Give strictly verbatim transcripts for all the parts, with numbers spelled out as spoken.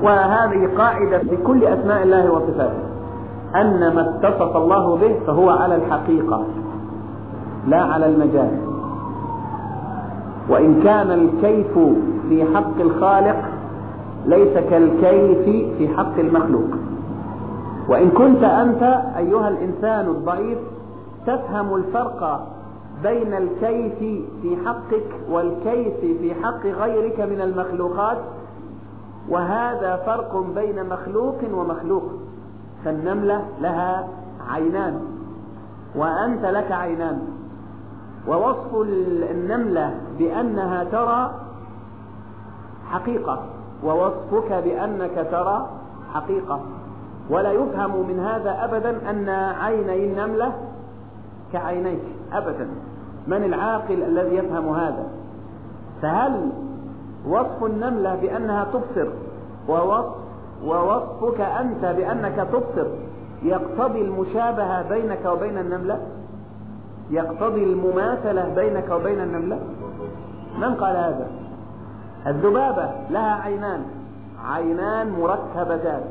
وهذه قاعدة في كل أسماء الله وصفاته، أن ما اتصف الله به فهو على الحقيقة لا على المجاز. وإن كان الكيف في حق الخالق ليس كالكيف في حق المخلوق. وإن كنت أنت أيها الإنسان الضعيف تفهم الفرق بين الكيف في حقك والكيف في حق غيرك من المخلوقات، وهذا فرق بين مخلوق ومخلوق. فالنملة لها عينان وأنت لك عينان، ووصف النملة بأنها ترى حقيقة، ووصفك بأنك ترى حقيقة. ولا يفهم من هذا أبدا أن عيني النملة كعينيك أبدا. من العاقل الذي يفهم هذا؟ فهل وصف النملة بأنها تبصر ووصف ووصفك أنت بأنك تبصر يقتضي المشابهة بينك وبين النملة؟ يقتضي المماثلة بينك وبين النملة؟ من قال هذا؟ الذبابة لها عينان، عينان مركبتان.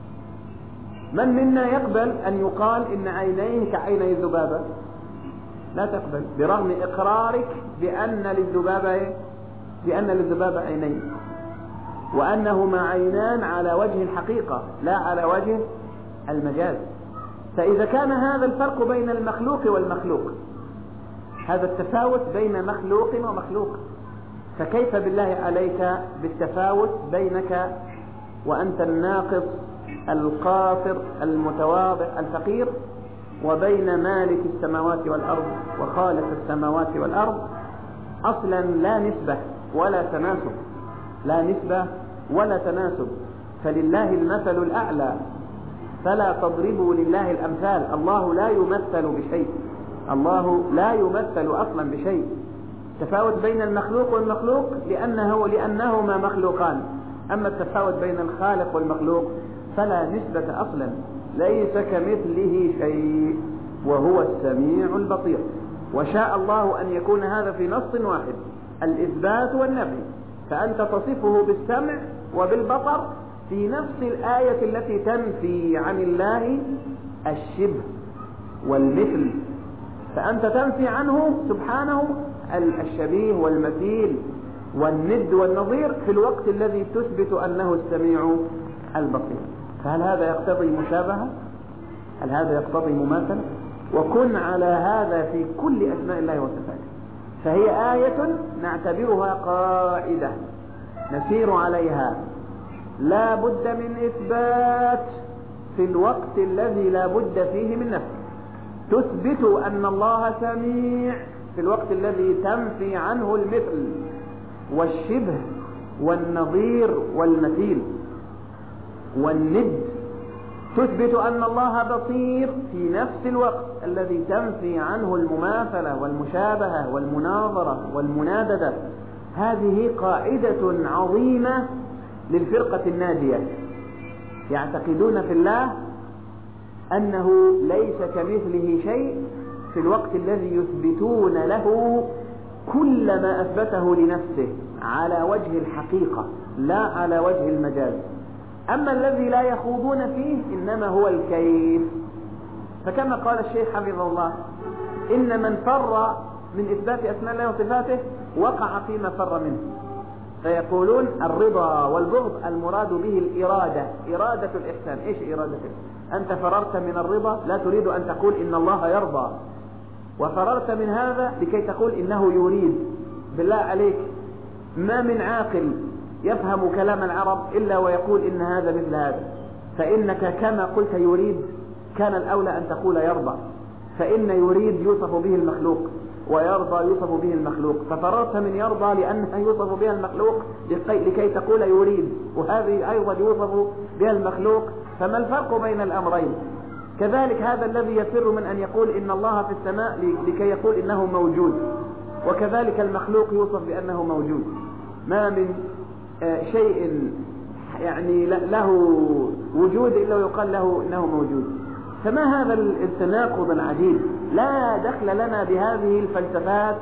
من منا يقبل أن يقال إن عينيه كعيني الذبابة؟ لا تقبل، برغم إقرارك بأن للذبابة بأن للذبابة عينين، وأنهما عينان على وجه الحقيقة لا على وجه المجاز. فإذا كان هذا الفرق بين المخلوق والمخلوق، هذا التفاوت بين مخلوق ومخلوق، فكيف بالله عليك بالتفاوت بينك وأنت الناقص القاصر المتواضع الفقير وبين مالك السماوات والأرض وخالق السماوات والأرض؟ أصلا لا نسبة ولا تناسب، لا نسبة ولا تناسب. فلله المثل الأعلى، فلا تضربوا لله الأمثال. الله لا يمثل بشيء، الله لا يمثل أصلا بشيء. تفاوت بين المخلوق والمخلوق لأنه لأنهما مخلوقان. أما التفاوت بين الخالق والمخلوق فلا نسبة أصلا. ليس كمثله شيء وهو السميع البصير. وشاء الله أن يكون هذا في نص واحد، الإثبات والنفي، فأنت تصفه بالسمع وبالبصر في نفس الآية التي تنفي عن الله الشبه والمثل. فأنت تنفي عنه سبحانه الشبيه والمثيل والند والنظير في الوقت الذي تثبت أنه السميع البصير. فهل هذا يقتضي مشابهة؟ هل هذا يقتضي مماثلة؟ وكن على هذا في كل أسماء الله وصفاته. فهي آية نعتبرها قاعدة نسير عليها، لا بد من إثبات في الوقت الذي لا بد فيه من نفي. تثبت أن الله سميع في الوقت الذي تنفي عنه المثل والشبه والنظير والمثيل والند. تثبت أن الله بصير في نفس الوقت الذي تنفي عنه المماثلة والمشابهة والمناظرة والمناددة. هذه قاعدة عظيمة للفرقة الناجية، يعتقدون في الله أنه ليس كمثله شيء في الوقت الذي يثبتون له كل ما أثبته لنفسه على وجه الحقيقة لا على وجه المجاز. أما الذي لا يخوضون فيه إنما هو الكيف. فكما قال الشيخ حفظه الله، إن من فر من إثبات أسماء الله وصفاته وقع فيما فر منه. فيقولون الرضا والبغض المراد به الإرادة، إرادة الإحسان. إيش إرادة الإحسان؟ أنت فررت من الرضا لا تريد أن تقول إن الله يرضى، وفررت من هذا لكي تقول إنه يريد. بالله عليك ما من عاقل يفهم كلام العرب إلا ويقول إن هذا مثل هذا. فإنك كما قلت يريد كان الأولى أن تقول يرضى، فإن يريد يوصف به المخلوق ويرضى يوصف به المخلوق. ففررت من يرضى لأنها يوصف بها المخلوق لكي تقول يريد، وهذه أيضا يوصف بها المخلوق. فما الفرق بين الأمرين؟ كذلك هذا الذي يفر من أن يقول إن الله في السماء لكي يقول إنه موجود، وكذلك المخلوق يوصف بأنه موجود. ما من شيء يعني له وجود إلا ويقال له إنه موجود. فما هذا التناقض العجيب؟ لا دخل لنا بهذه الفلسفات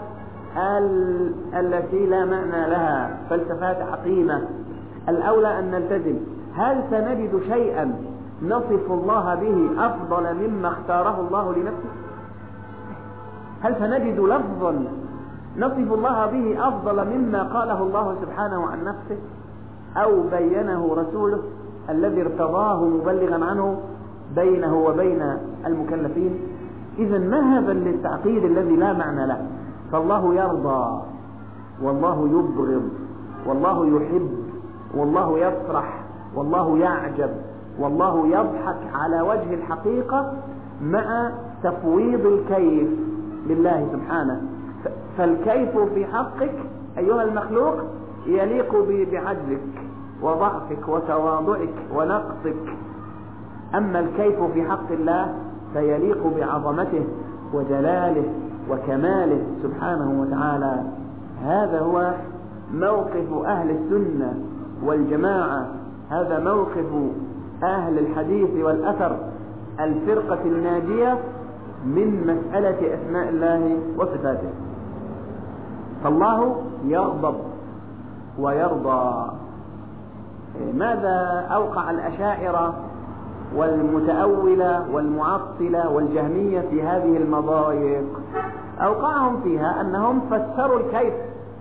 التي لا معنى لها، فلسفات عقيمة. الأولى أن نلتزم هل سنجد شيئا نصف الله به أفضل مما اختاره الله لنفسه؟ هل سنجد لفظا نصف الله به أفضل مما قاله الله سبحانه عن نفسه أو بينه رسوله الذي ارتضاه مبلغا عنه بينه وبين المكلفين؟ إذا ما هذا التعقيد الذي لا معنى له؟ فالله يرضى والله يبغض والله يحب والله يفرح والله يعجب والله يضحك على وجه الحقيقة مع تفويض الكيف لله سبحانه. فالكيف في حقك أيها المخلوق يليق بعجزك وضعفك وتواضعك ونقصك، أما الكيف في حق الله فيليق بعظمته وجلاله وكماله سبحانه وتعالى. هذا هو موقف أهل السنة والجماعة، هذا موقف أهل الحديث والأثر، الفرقة الناجية من مسألة أسماء الله وصفاته. فالله يغضب ويرضى. ماذا أوقع الأشاعرة والمتأولة والمعطلة والجهمية في هذه المضايق؟ أوقعهم فيها أنهم فسروا الكيف،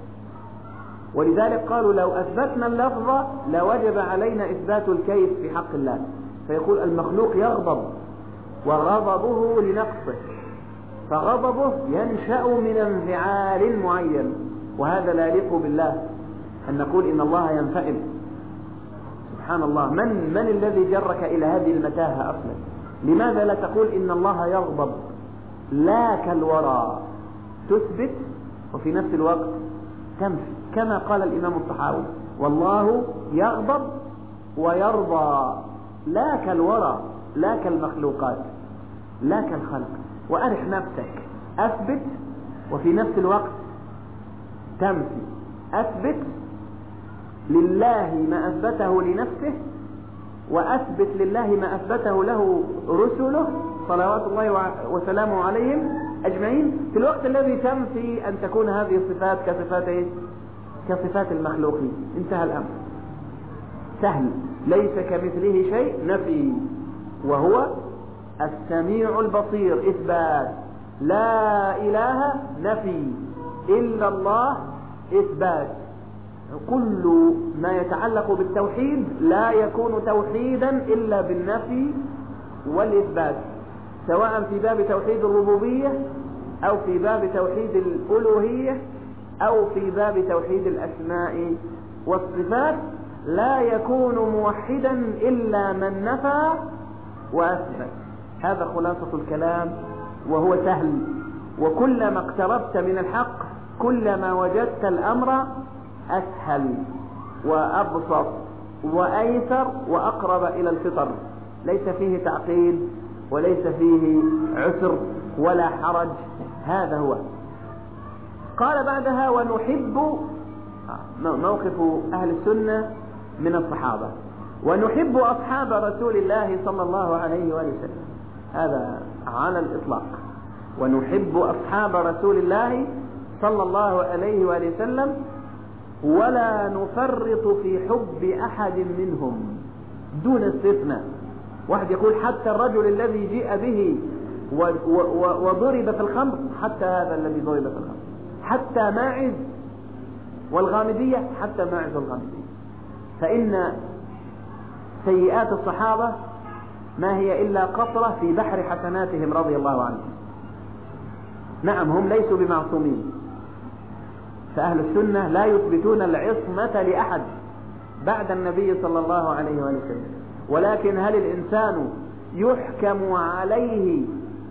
ولذلك قالوا لو أثبتنا اللفظ لوجب علينا إثبات الكيف في حق الله. فيقول المخلوق يغضب وغضبه لنقصه، فغضبه ينشأ من انفعال معين، وهذا لا يليق بالله أن نقول إن الله ينفعل. سبحان الله، من من الذي جرك إلى هذه المتاهة أصلا؟ لماذا لا تقول إن الله يغضب لا كالورى، تثبت وفي نفس الوقت تنفي، كما قال الإمام الطحاوي والله يغضب ويرضى لا كالورى لا كالمخلوقات لا كالخلق. وأرح نفسك، أثبت وفي نفس الوقت تنفي، أثبت لله ما أثبته لنفسه وأثبت لله ما أثبته له رسله صلوات الله وسلامه عليهم أجمعين، في الوقت الذي تنفي أن تكون هذه الصفات كصفات إيه؟ كصفات المخلوقين. انتهى الأمر، سهل، ليس كمثله شيء، نفي، وهو السميع البصير إثبات، لا إله نفي، إلا الله إثبات. كل ما يتعلق بالتوحيد لا يكون توحيدا إلا بالنفي والإثبات، سواء في باب توحيد الربوبية أو في باب توحيد الألوهية أو في باب توحيد الأسماء والصفات. لا يكون موحدا إلا من نفى وأثبت. هذا خلاصة الكلام، وهو سهل، وكلما اقتربت من الحق كلما وجدت الأمر أسهل وأبسط وأيسر وأقرب إلى الفطر، ليس فيه تعقيد وليس فيه عسر ولا حرج. هذا هو. قال بعدها ونحب، موقف أهل السنة من الصحابة، ونحب أصحاب رسول الله صلى الله عليه وآله وسلم، هذا على الإطلاق، ونحب أصحاب رسول الله صلى الله عليه وآله وسلم ولا نفرط في حب أحد منهم دون استثناء. واحد يقول حتى الرجل الذي جيء به وضرب في الخمر، حتى هذا الذي ضرب في الخمر، حتى ماعز والغامدية، حتى ماعز والغامدية، فإن سيئات الصحابة ما هي إلا قطرة في بحر حسناتهم رضي الله عنهم. نعم هم ليسوا بمعصومين، فأهل السنة لا يثبتون العصمة لأحد بعد النبي صلى الله عليه وسلم، ولكن هل الإنسان يحكم عليه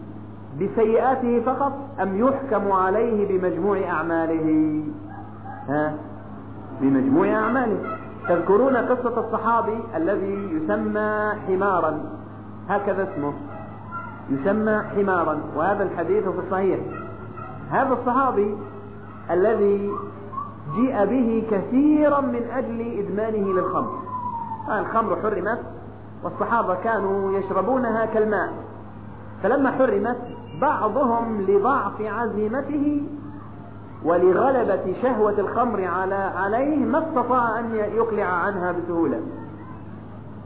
بسيئاته فقط أم يحكم عليه بمجموع أعماله؟ ها؟ بمجموع أعماله. تذكرون قصة الصحابي الذي يسمى حمارا، هكذا اسمه، يسمى حمارا، وهذا الحديث في الصحيح. هذا الصحابي الذي جيء به كثيرا من أجل إدمانه للخمر. الخمر حرمت والصحابة كانوا يشربونها كالماء، فلما حرمت بعضهم لضعف عزيمته ولغلبة شهوة الخمر على عليه ما استطاع أن يقلع عنها بسهولة،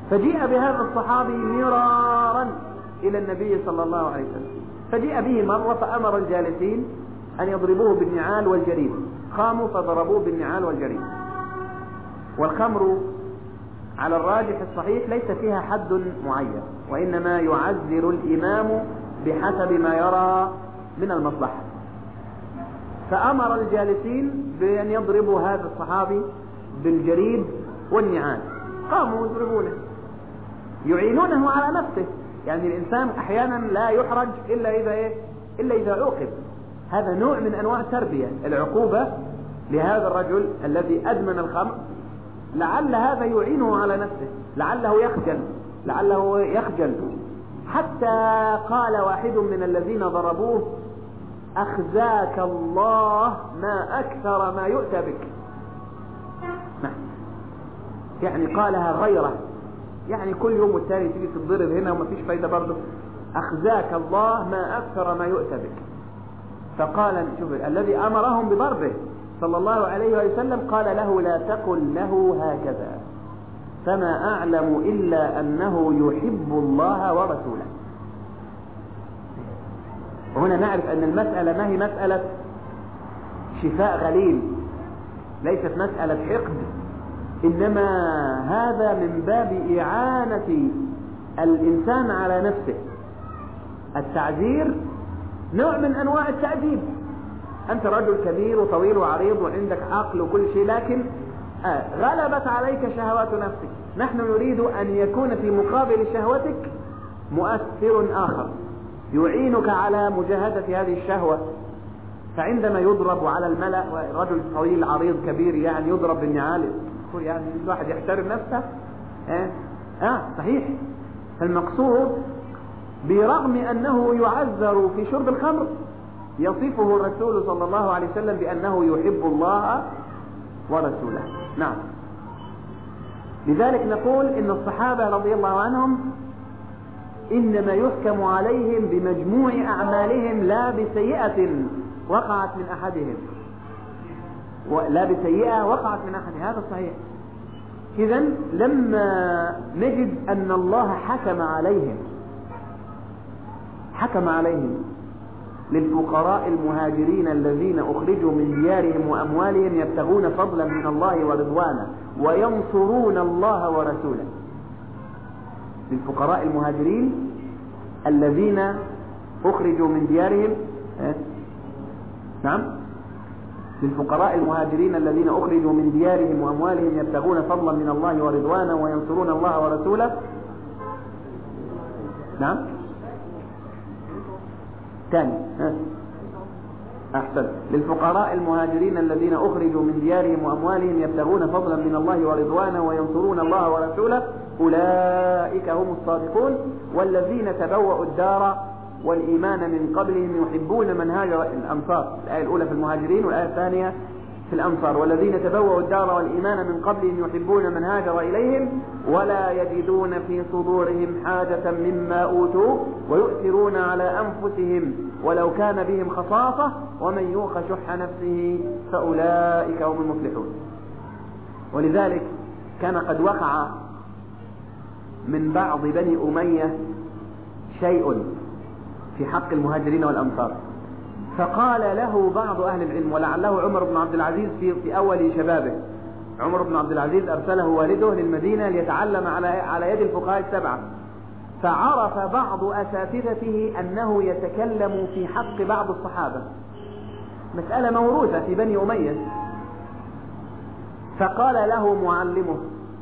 فجيء بهذا الصحابي مرارا إلى النبي صلى الله عليه وسلم، فجيء به مرة فأمر الجالسين أن يضربوه بالنعال والجريد، قاموا فضربوه بالنعال والجريد. والخمر على الراجح الصحيح ليس فيها حد معين، وإنما يعذر الإمام بحسب ما يرى من المصلحة. فأمر الجالسين بأن يضربوا هذا الصحابي بالجريد والنعال، قاموا يضربونه يعينونه على نفسه. يعني الإنسان أحيانا لا يحرج إلا إذا إيه؟ إلا إذا عوقب. هذا نوع من أنواع التربية، العقوبة لهذا الرجل الذي أدمن الخمر، لعل هذا يعينه على نفسه، لعله يخجل لعله يخجل حتى قال واحد من الذين ضربوه: أخزاك الله ما أكثر ما يؤتى بك. يعني قالها غيره، يعني كل يوم والتاني تيجي تتضرب هنا وما فيش فايدة برضه. أخزاك الله ما أكثر ما يؤتى بك. فقال شوف الذي أمرهم بضربه صلى الله عليه وسلم قال له: لا تقل له هكذا، فما أعلم إلا أنه يحب الله ورسوله. وهنا نعرف أن المسألة ما هي مسألة شفاء غليل، ليست مسألة حقد، إنما هذا من باب إعانة الإنسان على نفسه. التعذير نوع من أنواع التأديب. أنت رجل كبير وطويل وعريض وعندك عقل وكل شيء، لكن آه غلبت عليك شهوات نفسك. نحن نريد أن يكون في مقابل شهوتك مؤثر آخر يعينك على مجاهدة هذه الشهوة. فعندما يضرب على الملأ رجل طويل عريض كبير يعني يضرب بالنعال، يعني الواحد يحترم نفسه. آه, آه صحيح. فالمقصود برغم أنه يعذر في شرب الخمر يصفه الرسول صلى الله عليه وسلم بأنه يحب الله ورسوله. نعم. لذلك نقول إن الصحابة رضي الله عنهم إنما يحكم عليهم بمجموع أعمالهم لا بسيئة وقعت من أحدهم، لا بسيئة وقعت من أحد. هذا صحيح. إذن لما نجد أن الله حكم عليهم حكم عليهم للفقراء المهاجرين الذين أخرجوا من ديارهم وأموالهم يبتغون فضلا من الله ورضوانا وينصرون الله ورسوله. للفقراء المهاجرين الذين أخرجوا من ديارهم اه؟ نعم للفقراء المهاجرين الذين أخرجوا من ديارهم وأموالهم يبتغون فضلا من الله ورضوانا وينصرون الله ورسوله. نعم ثاني أحسن. للفقراء المهاجرين الذين أخرجوا من ديارهم وأموالهم يبتغون فضلا من الله ورضوانا وينصرون الله ورسوله أولئك هم الصادقون والذين تبوأوا الدار والإيمان من قبلهم يحبون من هاجر. الأنصار الآية الأولى في المهاجرين والآية الثانية في الأنصار. والذين تبوأوا الدار والإيمان من قبلهم يحبون من هاجر إليهم ولا يجدون في صدورهم حاجة مما أوتوا ويؤثرون على أنفسهم ولو كان بهم خصاصة ومن يوق شح نفسه فأولئك هم المفلحون. ولذلك كان قد وقع من بعض بني أمية شيء في حق المهاجرين والأنصار، فقال له بعض أهل العلم ولعله عمر بن عبد العزيز في, في أول شبابه. عمر بن عبد العزيز أرسله والده للمدينة ليتعلم على على يد الفقهاء السبعة، فعرف بعض أساتذته أنه يتكلم في حق بعض الصحابة، مسألة موروثة في بني أمية. فقال له معلمه: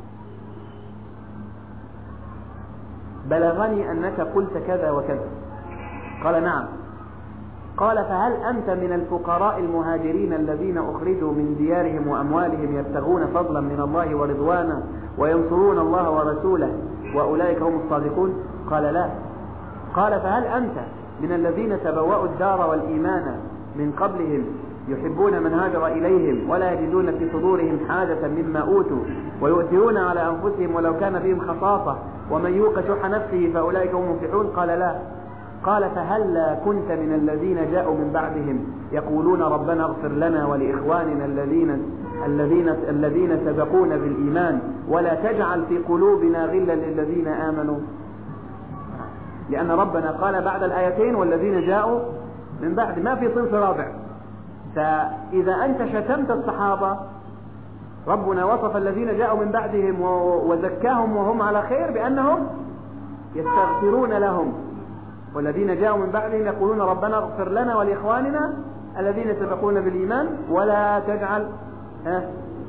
بلغني أنك قلت كذا وكذا. قال: نعم. قال: فهل أنت من الفقراء المهاجرين الذين أخرجوا من ديارهم وأموالهم يبتغون فضلا من الله ورضوانا وينصرون الله ورسوله وأولئك هم الصادقون؟ قال: لا. قال: فهل أنت من الذين تبوأوا الدار والإيمان من قبلهم يحبون من هاجر إليهم ولا يجدون في صدورهم حاجة مما أوتوا ويؤثرون على أنفسهم ولو كان بهم خصاصة ومن يوق شح نفسه فأولئك هم المفلحون؟ قال: لا. قال: فهل كنت من الذين جاءوا من بعدهم يقولون ربنا اغفر لنا ولإخواننا الذين الذين الذين سبقونا بالإيمان ولا تجعل في قلوبنا غلا للذين آمنوا، لأن ربنا قال بعد الآيتين والذين جاءوا من بعد، ما في صنف رابع. فإذا أنت شتمت الصحابة، ربنا وصف الذين جاءوا من بعدهم وزكاهم وهم على خير بأنهم يستغفرون لهم، والذين جاءوا من بعدهم يقولون ربنا اغفر لنا ولإخواننا الذين سبقونا بالإيمان ولا تجعل ها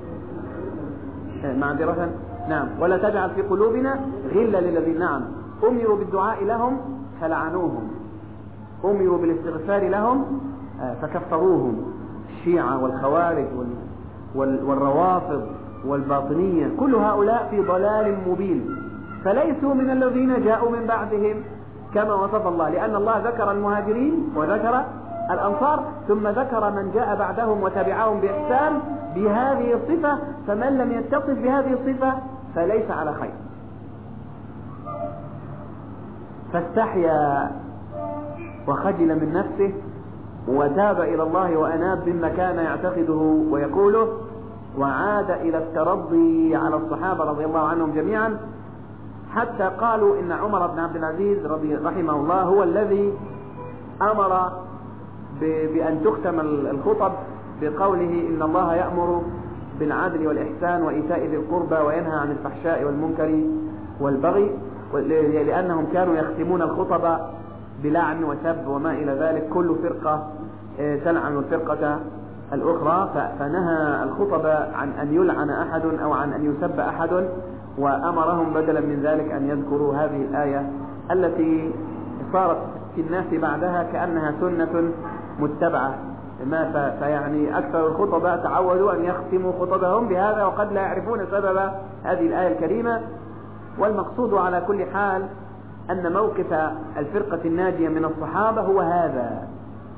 معذرة نعم ولا تجعل في قلوبنا غلا للذين، نعم أمروا بالدعاء لهم فلعنوهم، أمروا بالاستغفار لهم فكفروهم، الشيعة والخوارج والروافض والباطنية كل هؤلاء في ضلال مبين، فليسوا من الذين جاءوا من بعدهم كما وصف الله، لأن الله ذكر المهاجرين وذكر الأنصار ثم ذكر من جاء بعدهم وتبعهم بإحسان بهذه الصفة، فمن لم يتصف بهذه الصفة فليس على خير. فاستحيا وخجل من نفسه وتاب إلى الله وأناب مما كان يعتقده ويقوله، وعاد إلى الترضي على الصحابة رضي الله عنهم جميعا، حتى قالوا إن عمر بن عبد العزيز رضي رحمه الله هو الذي أمر بأن تختم الخطب بقوله إن الله يأمر بالعدل والإحسان وإيتاء ذي القربى وينهى عن الفحشاء والمنكر والبغي، لأنهم كانوا يختمون الخطب بلعن وسب وما إلى ذلك، كل فرقة تلعن الفرقة الأخرى، فنهى الخطب عن أن يلعن أحد أو عن أن يسب أحد، وأمرهم بدلا من ذلك أن يذكروا هذه الآية التي صارت في الناس بعدها كأنها سنة متبعة، ما فيعني أكثر الخطباء تعودوا أن يختموا خطبهم بهذا وقد لا يعرفون سبب هذه الآية الكريمة. والمقصود على كل حال أن موقف الفرقة الناجية من الصحابة هو هذا،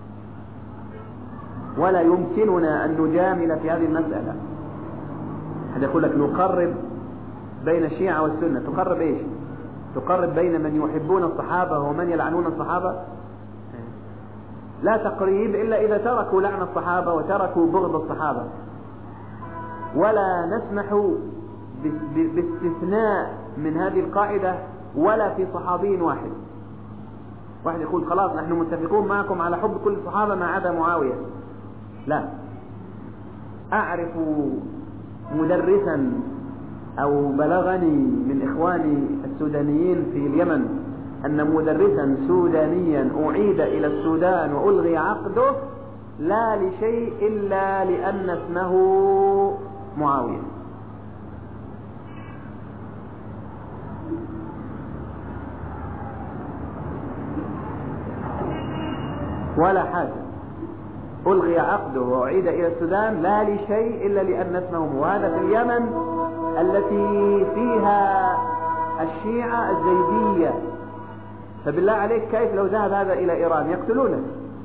ولا يمكننا أن نجامل في هذه المسألة. هذا يقول لك نقرب بين الشيعة والسنة، تقرب إيش؟ تقرب بين من يحبون الصحابة ومن يلعنون الصحابة؟ لا تقريب إلا إذا تركوا لعن الصحابة وتركوا بغض الصحابة، ولا نسمح باستثناء من هذه القاعدة ولا في صحابي واحد. واحد يقول خلاص نحن متفقون معكم على حب كل الصحابة ما عدا معاوية، لا. أعرف مدرسا أو بلغني من إخواني السودانيين في اليمن أن مدرسا سودانيا أعيد إلى السودان وألغي عقده لا لشيء إلا لأن اسمه معاوية. ولا حاجة، ألغي عقده وأعيد إلى السودان لا لشيء إلا لأن اسمه، وهذا في اليمن التي فيها الشيعة الزيدية. فبالله عليك كيف لو ذهب هذا إلى إيران؟ يقتلونه.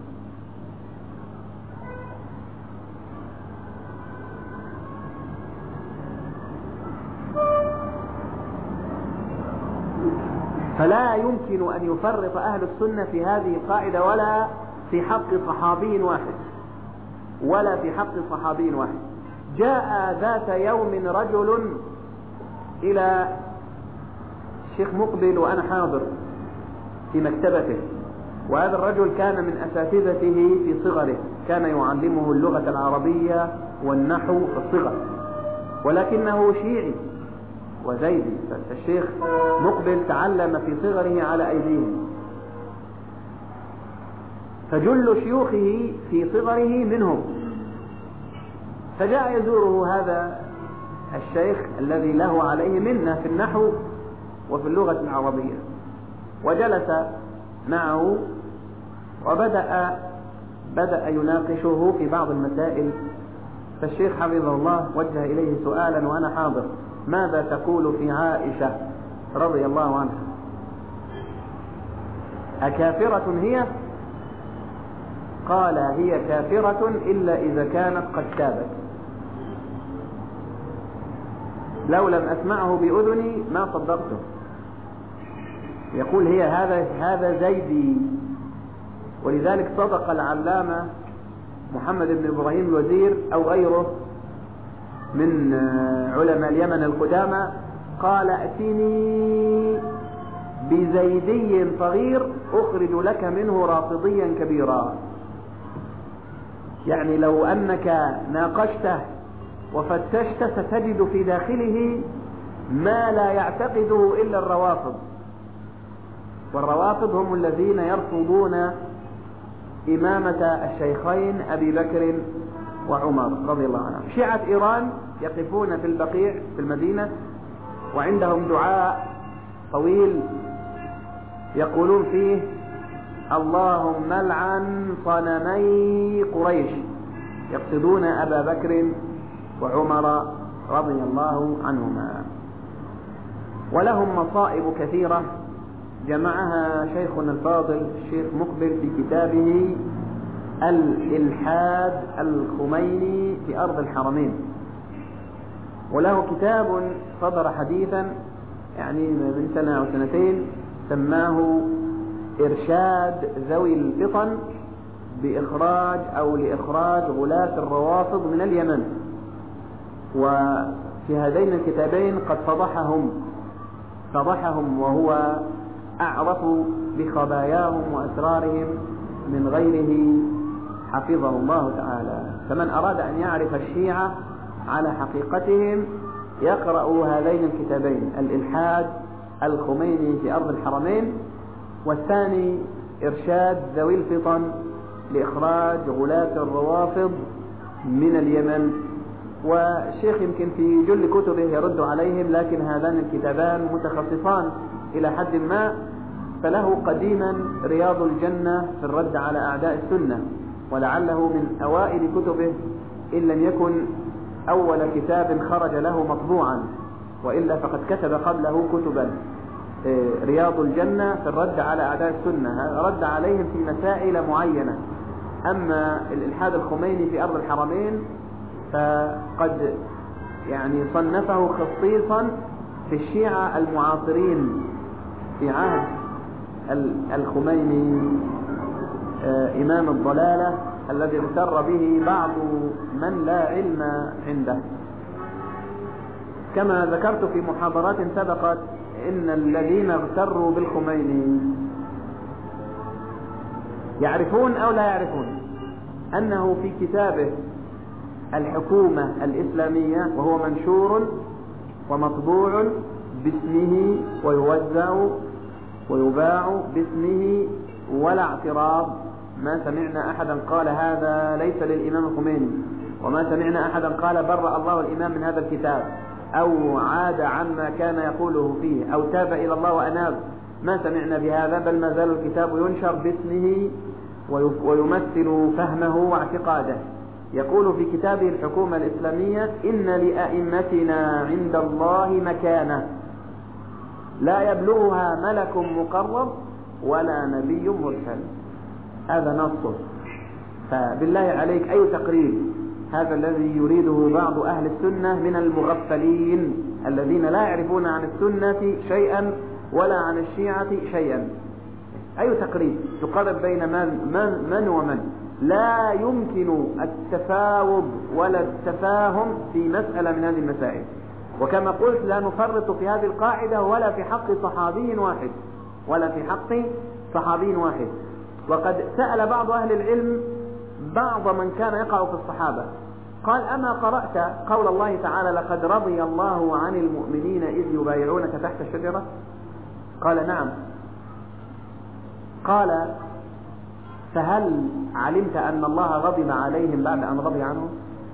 فلا يمكن أن يفرط أهل السنة في هذه القاعدة ولا في حق صحابي واحد، ولا في حق صحابي واحد. جاء ذات يوم رجل إلى الشيخ مقبل وأنا حاضر في مكتبته، وهذا الرجل كان من أساتذته في صغره، كان يعلمه اللغة العربية والنحو في الصغر، ولكنه شيعي وزيدي، فالشيخ مقبل تعلم في صغره على أيديهم، فجل شيوخه في صغره منهم. فجاء يزوره هذا الشيخ الذي له عليه منة في النحو وفي اللغة العربية، وجلس معه وبدأ بدأ يناقشه في بعض المسائل. فالشيخ حفظه الله وجه إليه سؤالا وأنا حاضر: ماذا تقول في عائشة رضي الله عنها؟ أكافرة هي؟ قال: هي كافرة إلا إذا كانت قد تابت. لو لم أسمعه بأذني ما صدقته. يقول هي هذا هذا زيدي. ولذلك صدق العلامة محمد بن إبراهيم الوزير أو غيره من علماء اليمن القدامى قال ائتني بزيدي صغير أخرج لك منه رافضيا كبيرا. يعني لو أنك ناقشته وفتشت ستجد في داخله ما لا يعتقده إلا الروافض، والروافض هم الذين يرفضون إمامة الشيخين أبي بكر وعمر رضي الله عنهم. شيعة إيران يقفون في البقيع في المدينة وعندهم دعاء طويل يقولون فيه اللهم لعن صنمي قريش، يقصدون أبا بكر وعمر رضي الله عنهما. ولهم مصائب كثيرة جمعها شيخنا الفاضل الشيخ مقبل في كتابه الإلحاد الخميني في أرض الحرمين، وله كتاب صدر حديثا يعني من سنة أو سنتين سماه إرشاد ذوي الفطن بإخراج أو لإخراج غلاة الروافض من اليمن. وفي هذين الكتابين قد فضحهم فضحهم وهو أعرف بخباياهم وأسرارهم من غيره حفظه الله تعالى. فمن أراد أن يعرف الشيعة على حقيقتهم يقرأ هذين الكتابين، الإلحاد الخميني في أرض الحرمين، والثاني إرشاد ذوي الفطن لإخراج غلاة الروافض من اليمن. والشيخ يمكن في جل كتبه يرد عليهم، لكن هذان الكتابان متخصصان إلى حد ما، فله قديما رياض الجنة في الرد على أعداء السنة، ولعله من أوائل كتبه إن لم يكن أول كتاب خرج له مطبوعا، وإلا فقد كتب قبله كتبا. رياض الجنة في الرد على أعداء السنة رد عليهم في مسائل معينة. أما الإلحاد الخميني في أرض الحرمين فقد يعني صنفه خصيصا في الشيعة المعاصرين في عهد الخميني، إمام الضلالة الذي اغتر به بعض من لا علم عنده. كما ذكرت في محاضرات سبقت إن الذين اغتروا بالخميني يعرفون أو لا يعرفون أنه في كتابه الحكومة الإسلامية، وهو منشور ومطبوع باسمه ويوزع ويباع باسمه ولا اعتراض، ما سمعنا أحدا قال هذا ليس للإمام الخميني، وما سمعنا أحدا قال برأ الله الإمام من هذا الكتاب أو عاد عما كان يقوله فيه أو تاب إلى الله وأناب، ما سمعنا بهذا، بل ما زال الكتاب ينشر باسمه ويمثل فهمه واعتقاده. يقول في كتابه الحكومة الإسلامية إن لأئمتنا عند الله مكانة لا يبلغها ملك مقرب ولا نبي مرسل. هذا نصه. فبالله عليك أي تقرير هذا الذي يريده بعض أهل السنة من المغفلين الذين لا يعرفون عن السنة شيئا ولا عن الشيعة شيئا؟ أي تقريب يقرب بين من, من, من ومن؟ لا يمكن التفاوض ولا التفاهم في مسألة من هذه المسائل. وكما قلت لا نفرط في هذه القاعدة ولا في حق صحابي واحد ولا في حق صحابي واحد. وقد سأل بعض أهل العلم بعض من كان يقع في الصحابة قال أما قرأت قول الله تعالى لقد رضي الله عن المؤمنين إذ يبايعونك تحت الشجرة؟ قال نعم. قال فهل علمت أن الله غضب عليهم بعد أن رضي عنهم؟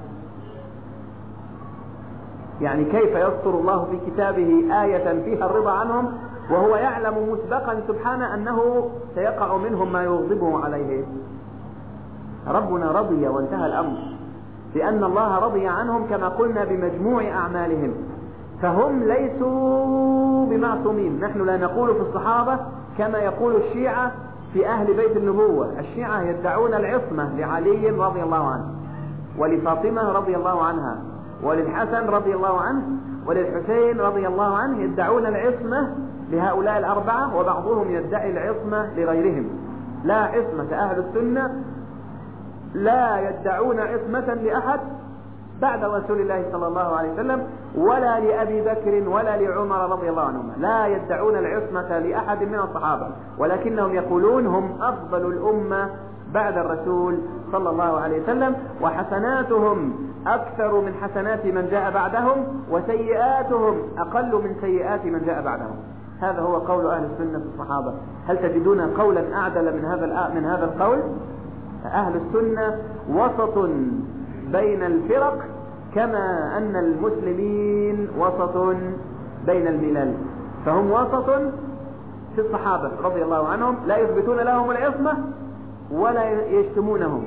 يعني كيف يذكر الله في كتابه آية فيها الرضا عنهم وهو يعلم مسبقا سبحانه أنه سيقع منهم ما يغضبه عليه؟ ربنا رضي وانتهى الأمر، لأن الله رضي عنهم كما قلنا بمجموع أعمالهم، فهم ليسوا بمعصومين. نحن لا نقول في الصحابة كما يقول الشيعة في أهل بيت النبوة. الشيعة يدعون العصمة لعلي رضي الله عنه ولفاطمة رضي الله عنها وللحسن رضي الله عنه وللحسين رضي الله عنه، يدعون العصمة لهؤلاء الأربعة، وبعضهم يدعي العصمة لغيرهم. لا عصمة. أهل السنة لا يدعون عصمة لأحد بعد رسول الله صلى الله عليه وسلم، ولا لأبي بكر ولا لعمر رضي الله عنهما، لا يدعون العصمة لأحد من الصحابة، ولكنهم يقولون هم أفضل الأمة بعد الرسول صلى الله عليه وسلم، وحسناتهم أكثر من حسنات من جاء بعدهم، وسيئاتهم أقل من سيئات من جاء بعدهم. هذا هو قول أهل السنة في الصحابة. هل تجدون قولا أعدل من هذا من هذا القول؟ أهل السنة وسط بين الفرق، كما أن المسلمين وسط بين الملل، فهم وسط في الصحابة رضي الله عنهم، لا يثبتون لهم العصمة ولا يشتمونهم،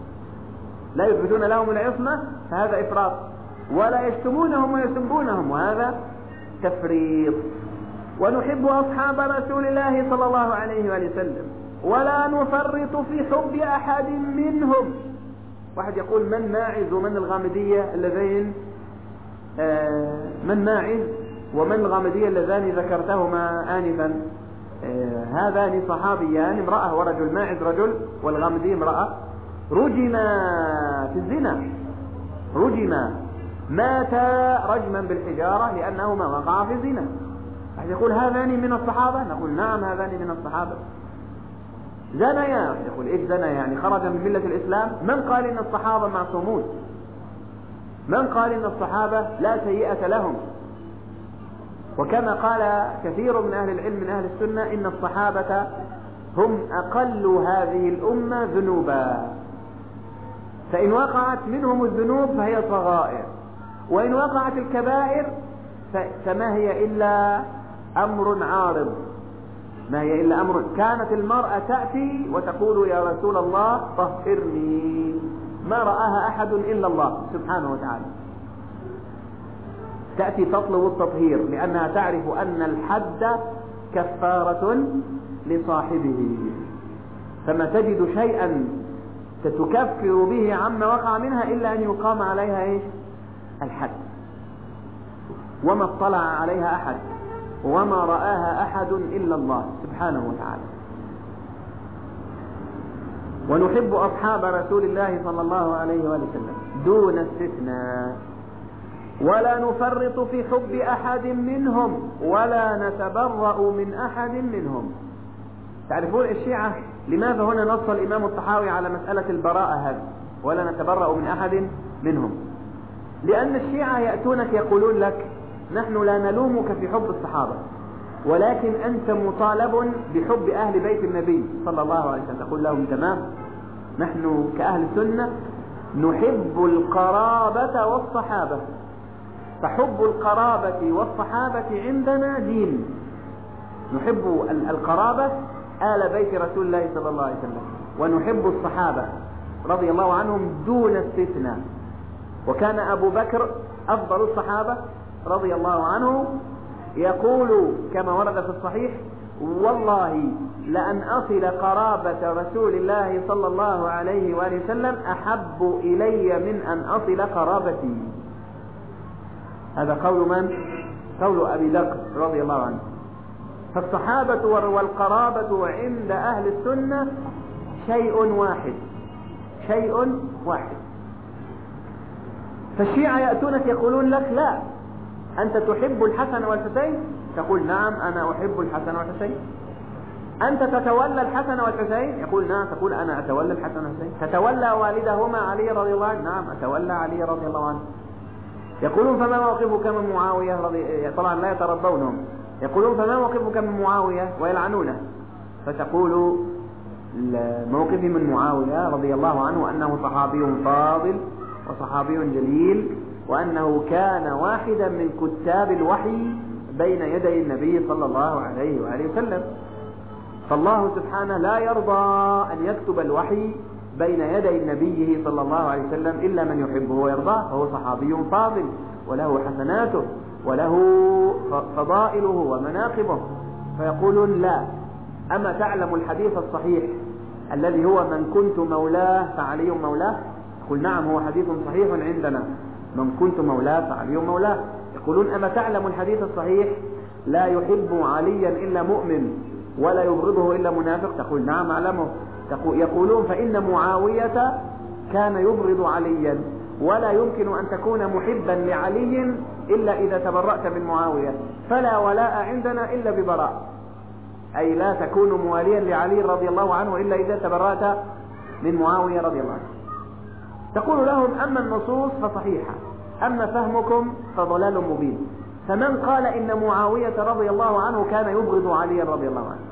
لا يثبتون لهم العصمة فهذا إفراط، ولا يشتمونهم ويسبونهم وهذا تفريط. ونحب أصحاب رسول الله صلى الله عليه وآله وسلم ولا نفرط في حب أحد منهم. واحد يقول من ماعز ومن الغامدية اللذين آه من ماعز ومن الغامدية اللذان ذكرتهما آنفا، آه هذان صحابيان، امرأة ورجل، ماعز رجل والغامدية امرأة، رجما في الزنا، رجما ماتا رجما بالحجارة لأنهما وقعا في الزنا. واحد يقول هذان من الصحابة، نقول نعم هذان من الصحابة. زنيا، يقول ايش زنا يعني خرج من ملة الإسلام؟ من قال ان الصحابة معصومون؟ من قال ان الصحابة لا سيئة لهم؟ وكما قال كثير من أهل العلم من أهل السنة إن الصحابة هم أقل هذه الأمة ذنوبا، فإن وقعت منهم الذنوب فهي صغائر، وإن وقعت الكبائر فما هي إلا أمر عارض، ما هي إلا أمر. كانت المرأة تأتي وتقول يا رسول الله طهرني، ما رآها أحد إلا الله سبحانه وتعالى، تأتي تطلب التطهير لأنها تعرف أن الحد كفارة لصاحبه، فما تجد شيئا تتكفر به عما وقع منها إلا أن يقام عليها إيش؟ الحد، وما اطلع عليها أحد وما رآها أحد إلا الله سبحانه وتعالى. ونحب أصحاب رسول الله صلى الله عليه وآله وسلم دون استثناء، ولا نفرط في حب أحد منهم ولا نتبرأ من أحد منهم. تعرفون الشيعة لماذا هنا نص الإمام الطحاوي على مسألة البراءة هذه ولا نتبرأ من أحد منهم؟ لأن الشيعة يأتونك يقولون لك نحن لا نلومك في حب الصحابة، ولكن أنت مطالب بحب أهل بيت النبي صلى الله عليه وسلم. تقول لهم تمام، نحن كأهل السنة نحب القرابة والصحابة، فحب القرابة والصحابة عندنا دين، نحب القرابة آل بيت رسول الله صلى الله عليه وسلم، ونحب الصحابة رضي الله عنهم دون استثناء. وكان أبو بكر أفضل الصحابة رضي الله عنه يقول كما ورد في الصحيح والله لأن أصل قرابة رسول الله صلى الله عليه وآله وسلم أحب إلي من أن أصل قرابتي. هذا قول من؟ قول أبي بكر رضي الله عنه. فالصحابة والقرابة عند أهل السنة شيء واحد، شيء واحد. فالشيعة يأتونك يقولون لك لا، أنت تحب الحسن والحسين؟ تقول نعم أنا أحب الحسن والحسين. أنت تتولى الحسن والحسين؟ يقول نعم. تقول أنا أتولى الحسن والحسين. تتولى والدهما علي رضي الله عنه؟ نعم أتولى علي رضي الله عنه. يقولون فما موقفك من معاوية رضي... طبعا لا يترضونهم. يقولون فما موقفك من معاوية ويلعنونه، فتقول موقفي من معاوية رضي الله عنه أنه صحابي فاضل وصحابي جليل، وأنه كان واحدا من كتاب الوحي بين يدي النبي صلى الله عليه وآله وسلم، فالله سبحانه لا يرضى أن يكتب الوحي بين يدي نبيه صلى الله عليه وسلم إلا من يحبه ويرضاه، فهو صحابي فاضل وله حسناته وله فضائله ومناقبه. فيقولون لا، أما تعلم الحديث الصحيح الذي هو من كنت مولاه فعلي مولاه؟ يقول نعم هو حديث صحيح عندنا، من كنت مولاه فعلي مولاه. يقولون أما تعلم الحديث الصحيح لا يحب عليا إلا مؤمن ولا يبغضه إلا منافق؟ تقول نعم أعلمه. يقولون فإن معاوية كان يبغض عليا ولا يمكن أن تكون محبا لعلي إلا إذا تبرأت من معاوية، فلا ولاء عندنا إلا ببراء، أي لا تكون مواليا لعلي رضي الله عنه إلا إذا تبرأت من معاوية رضي الله عنه. تقول لهم أما النصوص فصحيحة، أما فهمكم فضلال مبين. فمن قال إن معاوية رضي الله عنه كان يبغض علي رضي الله عنه،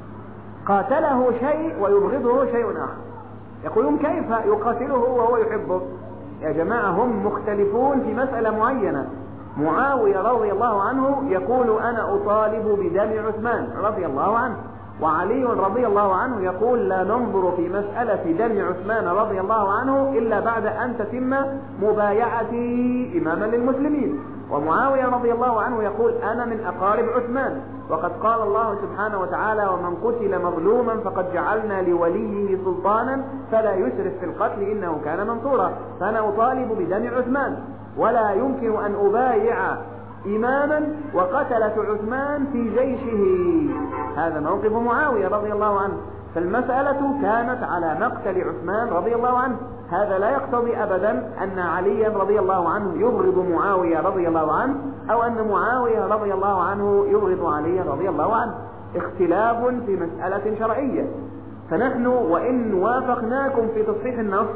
قاتله شيء ويبغضه شيء آخر، يقولون كيف يقاتله وهو يحبه؟ يا جماعة هم مختلفون في مسألة معينة. معاوية رضي الله عنه يقول أنا أطالب بدم عثمان رضي الله عنه، وعلي رضي الله عنه يقول لا ننظر في مسألة دم عثمان رضي الله عنه إلا بعد أن تتم مبايعتي إماما للمسلمين. ومعاوية رضي الله عنه يقول أنا من أقارب عثمان، وقد قال الله سبحانه وتعالى ومن قتل مظلوما فقد جعلنا لوليه سلطانا فلا يسرف في القتل إنه كان منصورا. فأنا أطالب بدم عثمان، ولا يمكن أن أبايع إماما وقتلة عثمان في جيشه. هذا موقف معاوية رضي الله عنه. فالمسألة كانت على مقتل عثمان رضي الله عنه. هذا لا يقتضي أبدا أن عليا رضي الله عنه يبغض معاوية رضي الله عنه، أو أن معاوية رضي الله عنه يبغض عليا رضي الله عنه. اختلاف في مسألة شرعية. فنحن وإن وافقناكم في تصحيح النص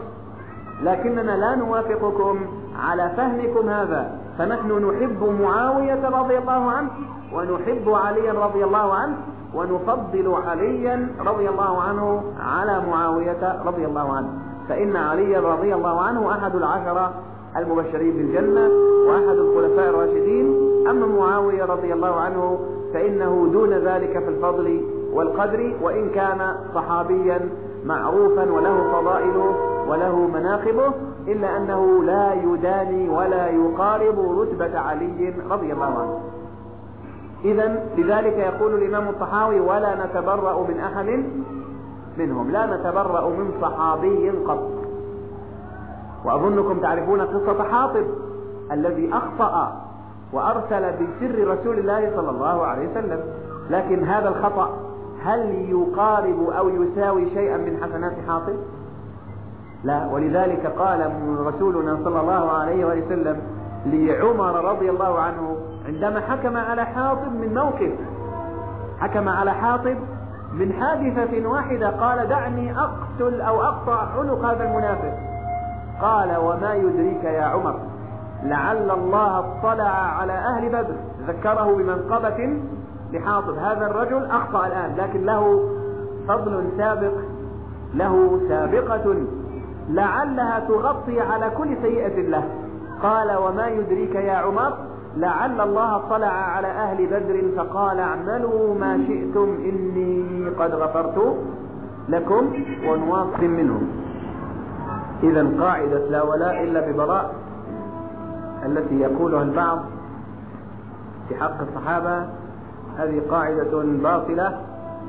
لكننا لا نوافقكم على فهمكم هذا. فنحن نحب معاوية رضي الله عنه ونحب عليا رضي الله عنه، ونفضل عليا رضي الله عنه على معاوية رضي الله عنه. فإن عليا رضي الله عنه أحد العشرة المبشرين بالجنة وأحد الخلفاء الراشدين. أما معاوية رضي الله عنه فإنه دون ذلك في الفضل والقدر، وإن كان صحابيا معروفا وله فضائله وله مناقبه، إلا أنه لا يداني ولا يقارب رتبة علي رضي الله عنه. إذن لذلك يقول الإمام الطحاوي ولا نتبرأ من أحد منهم، لا نتبرأ من صحابي قط. وأظنكم تعرفون قصة حاطب الذي أخطأ وأرسل بسر رسول الله صلى الله عليه وسلم، لكن هذا الخطأ هل يقارب أو يساوي شيئا من حسنات حاطب؟ لا. ولذلك قال رسولنا صلى الله عليه وسلم لعمر رضي الله عنه عندما حكم على حاطب من موقف، حكم على حاطب من حادثة واحدة، قال دعني أقتل أو أقطع عنق هذا المنافق. قال وما يدريك يا عمر لعل الله اطلع على أهل بدر، ذكره بمنقبة لحاطب. هذا الرجل أخطأ الآن لكن له فضل سابق، له سابقة لعلها تغطي على كل سيئة له. قال وما يدريك يا عمر لعل الله اطلع على أهل بدر فقال اعملوا ما شئتم إني قد غفرت لكم ونواصل منهم. إذن قاعدة لا ولاء إلا ببراء التي يقولها البعض في حق الصحابة هذه قاعدة باطلة.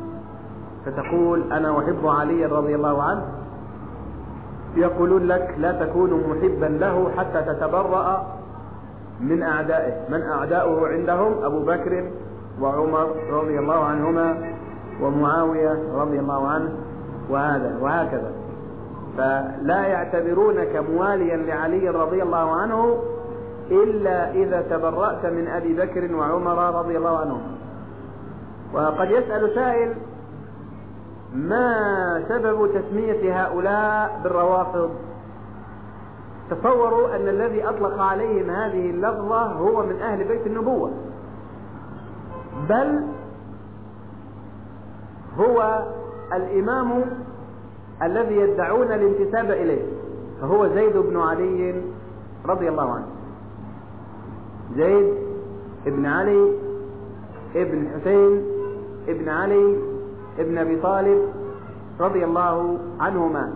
فتقول أنا أحب علي رضي الله عنه، يقولون لك لا تكون محبا له حتى تتبرأ من أعدائه. من أعداؤه عندهم أبو بكر وعمر رضي الله عنهما ومعاوية رضي الله عنه وهذا وهكذا. فلا يعتبرونك مواليا لعلي رضي الله عنه إلا إذا تبرأت من أبي بكر وعمر رضي الله عنهم. وقد يسأل سائل ما سبب تسمية هؤلاء بالروافض؟ تصوروا أن الذي أطلق عليهم هذه اللفظة هو من أهل بيت النبوة، بل هو الإمام الذي يدعون الانتساب إليه، فهو زيد بن علي رضي الله عنه. زيد ابن علي ابن حسين ابن علي ابن أبي طالب رضي الله عنهما.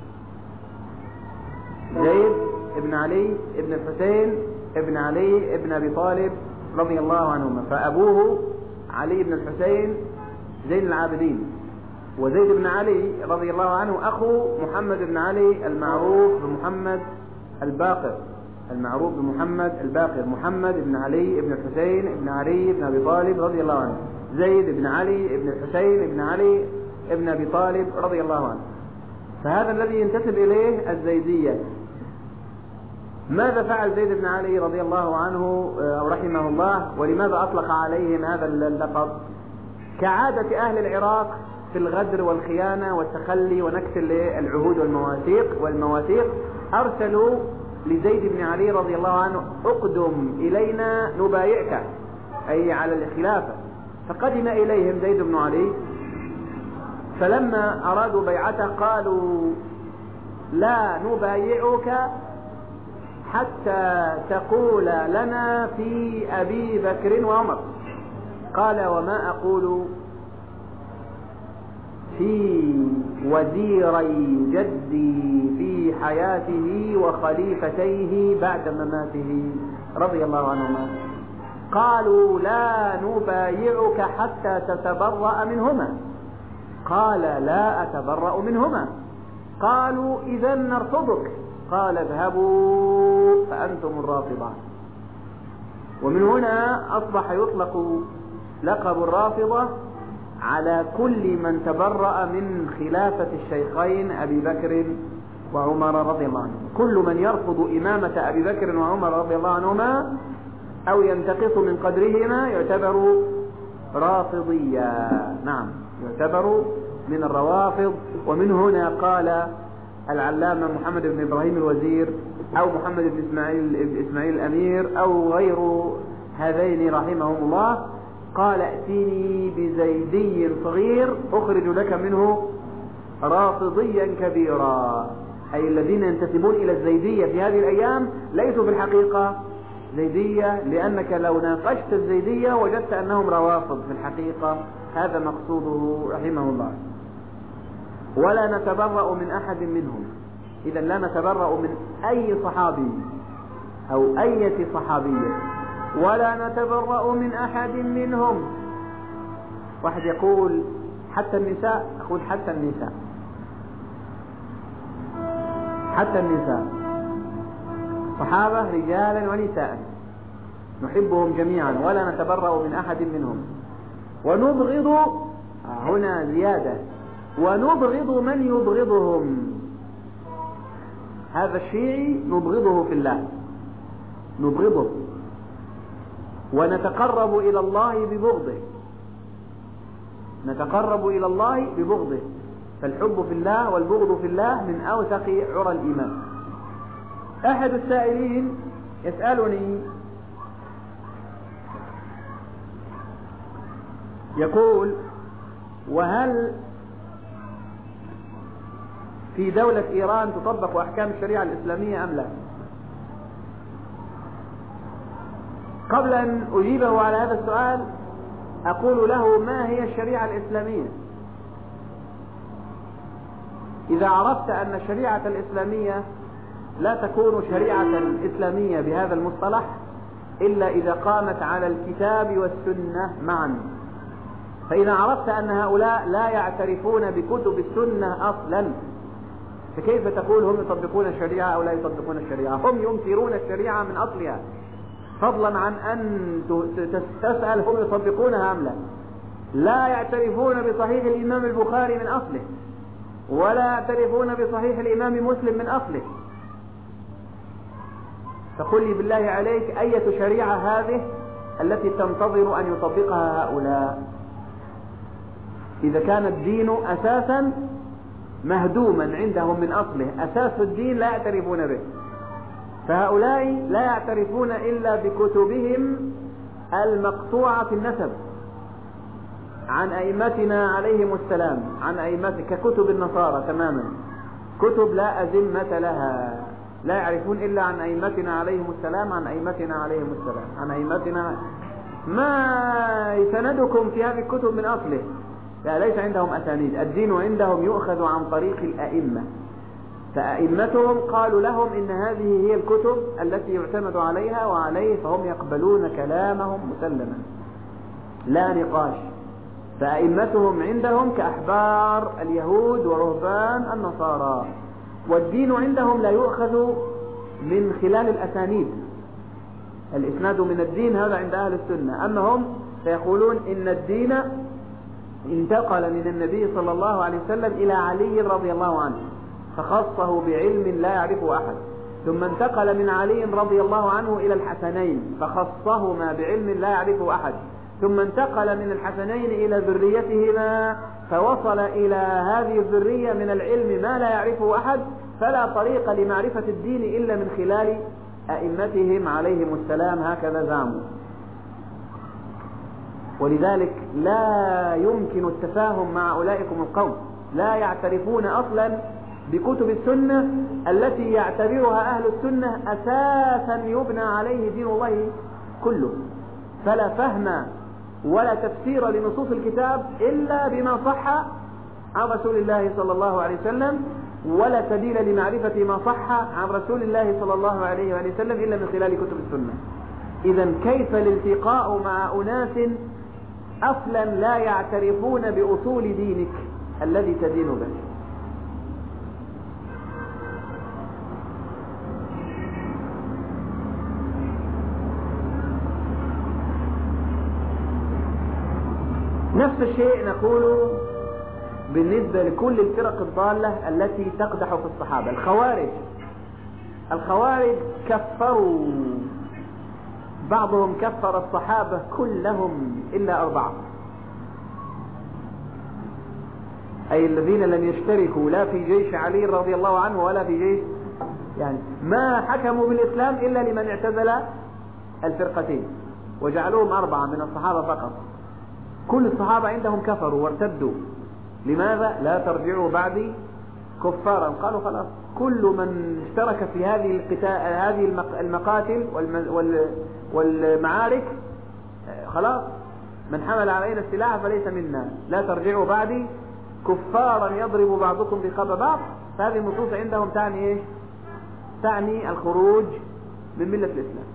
زيد ابن علي ابن الحسين ابن علي ابن أبي طالب رضي الله عنهما. فأبوه علي بن الحسين زين العابدين، وزيد بن علي رضي الله عنه أخو محمد بن علي المعروف بمحمد الباقر، المعروف بمحمد الباقر، محمد بن علي بن الحسين بن علي بن أبي طالب رضي الله عنه. زيد بن علي بن الحسين بن علي بن أبي طالب رضي الله عنه. فهذا الذي ينتسب إليه الزيدية. ماذا فعل زيد بن علي رضي الله عنه أو رحمه الله، ولماذا أطلق عليهم هذا اللقب؟ كعادة أهل العراق في الغدر والخيانة والتخلي ونكث العهود والمواثيق والمواثيق أرسلوا لزيد بن علي رضي الله عنه: اقدم إلينا نبايعك، أي على الخلافة. فقدم إليهم زيد بن علي، فلما أرادوا بيعته قالوا: لا نبايعك حتى تقول لنا في أبي بكر وعمر. قال: وما أقول في وزيري جدي في حياته وخليفتيه بعد مماته رضي الله عنهما. قالوا: لا نبايعك حتى تتبرأ منهما. قال: لا أتبرأ منهما. قالوا: إذا نرفضك. قال: اذهبوا فأنتم الرافضة. ومن هنا أصبح يطلق لقب الرافضة على كل من تبرأ من خلافة الشيخين أبي بكر وعمر رضي الله عنهم. كل من يرفض إمامة أبي بكر وعمر رضي الله عنهما أو ينتقص من قدرهما يعتبر رافضيا. نعم، يعتبر من الروافض. ومن هنا قال العلامة محمد بن إبراهيم الوزير أو محمد بن إسماعيل, إسماعيل الأمير أو غير هذين رحمهم الله، قال: ائتني بزيدي صغير أخرج لك منه رافضيا كبيرا. أي الذين ينتسبون إلى الزيدية في هذه الأيام ليسوا في الحقيقة زيدية، لأنك لو ناقشت الزيدية وجدت أنهم روافض في الحقيقة. هذا مقصوده رحمه الله. ولا نتبرأ من أحد منهم. إذا لا نتبرأ من أي صحابي أو أية صحابية، ولا نتبرأ من أحد منهم. واحد يقول حتى النساء، أقول حتى النساء، حتى النساء صحابة رجالا ونساء نحبهم جميعا ولا نتبرأ من أحد منهم. ونبغض، هنا زيادة، ونبغض من يبغضهم. هذا الشيعي نبغضه في الله، نبغضه، ونتقرب إلى الله ببغضه، نتقرب إلى الله ببغضه. فالحب في الله والبغض في الله من أوثق عرى الإيمان. أحد السائلين يسألني يقول: وهل في دولة إيران تطبق أحكام الشريعة الإسلامية أم لا؟ قبل أن أجيبه على هذا السؤال أقول له: ما هي الشريعة الإسلامية؟ إذا عرفت أن الشريعة الإسلامية لا تكون شريعة إسلامية بهذا المصطلح إلا إذا قامت على الكتاب والسنة معا. فإذا عرفت أن هؤلاء لا يعترفون بكتب السنة أصلا، فكيف تقول هم يطبقون الشريعة أو لا يطبقون الشريعة؟ هم ينكرون الشريعة من أصلها، فضلا عن أن تسأل هم يطبقونها أم لا. لا يعترفون بصحيح الإمام البخاري من أصله، ولا يعترفون بصحيح الإمام مسلم من أصله. فقل لي بالله عليك، أية شريعة هذه التي تنتظر أن يطبقها هؤلاء؟ إذا كان الدين أساسا مهدوما عندهم من أصله، أساس الدين لا يعترفون به. فهؤلاء لا يعترفون إلا بكتبهم المقطوعة في النسب عن أئمتنا عليهم السلام، عن أئمة ككتب النصارى تماما، كتب لا أزمة لها، لا يعرفون إلا عن أئمتنا عليهم السلام، عن أئمتنا عليهم السلام، عن أئمتنا. ما سندكم في هذه الكتب من أصله؟ لا، ليس عندهم أسانيد. الدين عندهم يؤخذ عن طريق الأئمة، فأئمتهم قالوا لهم إن هذه هي الكتب التي يعتمد عليها وعليه، فهم يقبلون كلامهم مسلما لا نقاش. فأئمتهم عندهم كأحبار اليهود ورهبان النصارى. والدين عندهم لا يؤخذ من خلال الأسانيد، الإسناد من الدين هذا عند أهل السنة. أما هم فيقولون إن الدين انتقل من النبي صلى الله عليه وسلم إلى علي رضي الله عنه، فخصه بعلم لا يعرفه أحد. ثم انتقل من علي رضي الله عنه إلى الحسنين فخصهما بعلم لا يعرفه أحد، ثم انتقل من الحسنين إلى ذريتهما فوصل إلى هذه الذرية من العلم ما لا يعرفه أحد، فلا طريق لمعرفة الدين إلا من خلال أئمتهم عليهم السلام، هكذا زعموا. ولذلك لا يمكن التفاهم مع أولئكم القوم، لا يعترفون أصلا بكتب السنة التي يعتبرها أهل السنة أساسا يبنى عليه دين الله كله، فلا فهم ولا تفسير لنصوص الكتاب إلا بما صح عن رسول الله صلى الله عليه وسلم، ولا سبيل لمعرفة ما صح عن رسول الله صلى الله عليه وسلم إلا من خلال كتب السنة. إذن كيف الالتقاء مع أناس أصلا لا يعترفون بأصول دينك الذي تدين به؟ نفس الشيء نقوله بالنسبة لكل الفرق الضالة التي تقدح في الصحابة. الخوارج الخوارج كفروا، بعضهم كفر الصحابة كلهم إلا أربعة، أي الذين لم يشتركوا لا في جيش علي رضي الله عنه ولا في جيش، يعني ما حكموا بالإسلام إلا لمن اعتزل الفرقتين، وجعلوهم أربعة من الصحابة فقط. كل الصحابة عندهم كفروا وارتدوا. لماذا؟ لا ترجعوا بعدي كفارا. قالوا خلاص كل من اشترك في هذه القتال هذه المقاتل والمعارك خلاص، من حمل علينا السلاح فليس منا، لا ترجعوا بعدي كفارا يضرب بعضكم رقاب بعض. فهذه النصوص عندهم تعني ايش؟ تعني الخروج من ملة الإسلام،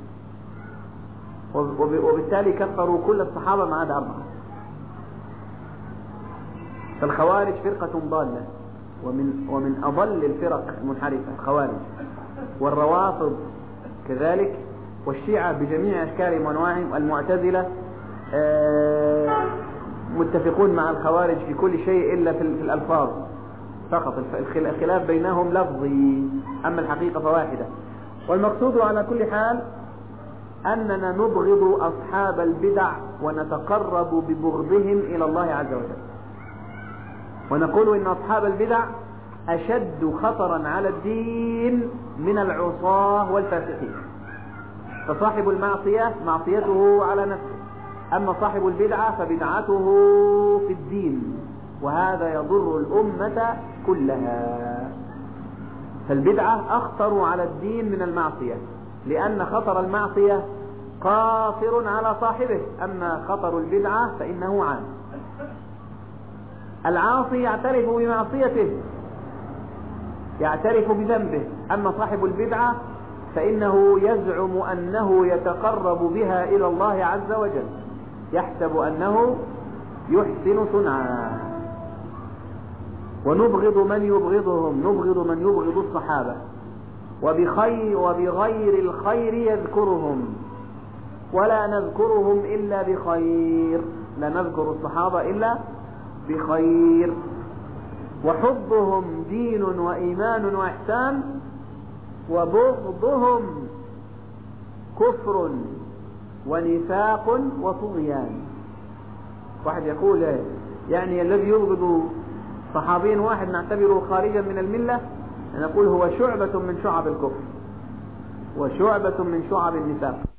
وبالتالي كفروا كل الصحابة ما عدا أربعة. فالخوارج فرقة ضالة، ومن ومن أضل الفرق المنحرفة الخوارج، والروافض كذلك، والشيعة بجميع أشكالهم وأنواعهم، والمعتزلة متفقون مع الخوارج في كل شيء إلا في الألفاظ فقط، الخلاف بينهم لفظي، أما الحقيقة فواحدة. والمقصود على كل حال أننا نبغض أصحاب البدع ونتقرب ببغضهم إلى الله عز وجل، ونقول إن أصحاب البدع أشد خطرا على الدين من العصاة والفاسقين. فصاحب المعصية معصيته على نفسه، أما صاحب البدعة فبدعته في الدين، وهذا يضر الأمة كلها. فالبدعة أخطر على الدين من المعصية، لأن خطر المعصية قاصر على صاحبه، أما خطر البدعة فإنه عام. العاصي يعترف بمعصيته، يعترف بذنبه، أما صاحب البدعة فإنه يزعم أنه يتقرب بها إلى الله عز وجل، يحسب أنه يحسن صنعا. ونبغض من يبغضهم، نبغض من يبغض الصحابة، وبخير وبغير الخير يذكرهم، ولا نذكرهم إلا بخير، لا نذكر الصحابة إلا بخير. وحبهم دين وإيمان وإحسان، وبغضهم كفر ونفاق وطغيان. واحد يقول يعني الذي يبغض صحابي واحد نعتبره خارجا من الملة، نقول هو شعبة من شعب الكفر وشعبة من شعب النفاق.